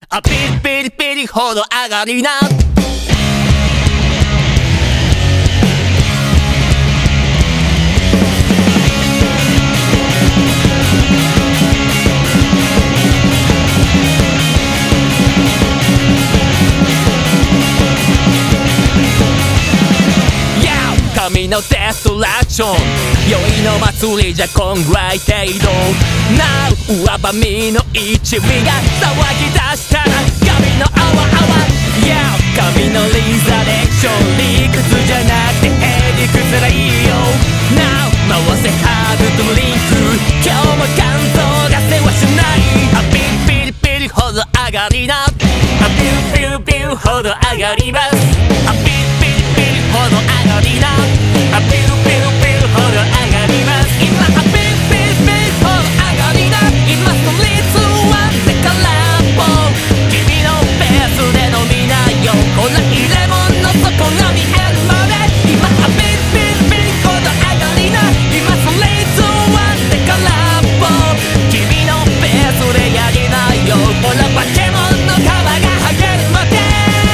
あピリピリピリほど上がりな。神のデストラクション、酔いの祭りじゃこんぐらい程度。なう上ばみの一味が騒ぎ出したら神のあわあわ。神のリザレクション、理屈じゃなくてへりくつらいいよ。Now 回せハードドリンク、今日も肝臓がせわしない。あピリピリピリほど上がりな。あピューピューピューほど上がります。あピリピリピリほど上がりな。あピューピューピューほど上がります。今あピューピューピューほど上がりな。今ストリートワンで空っぽ、君のペースで飲みなよ。こんな入れ物の底が見えるまで。今あピューピューピューほど上がりな。今ストリートワンで空っぽ、君のペースでやりなよ。ほら化け物の皮が剥げるまで。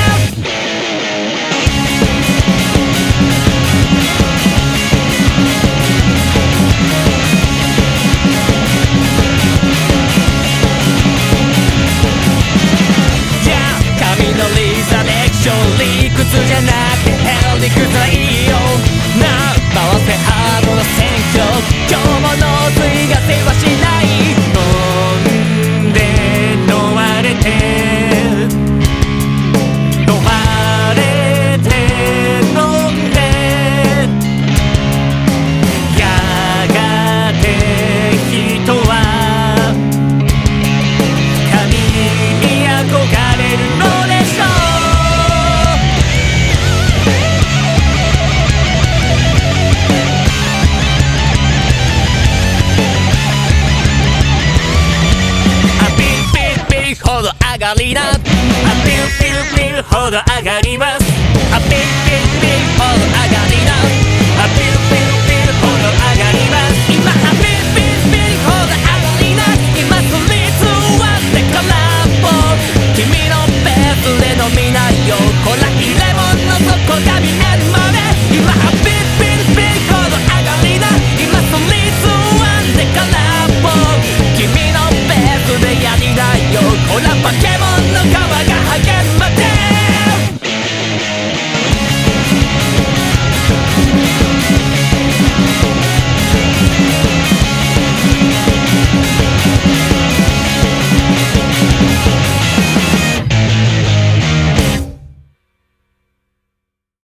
理屈じゃなくてヘリクツはいいよ。なあ回せハードな選挙、今日もノーズイがせわしない。飲んで飲まれて飲まれて飲んで、やがて人は神に憧れるのでしょう。ほど上がりな。あピューピューピューほど上がりま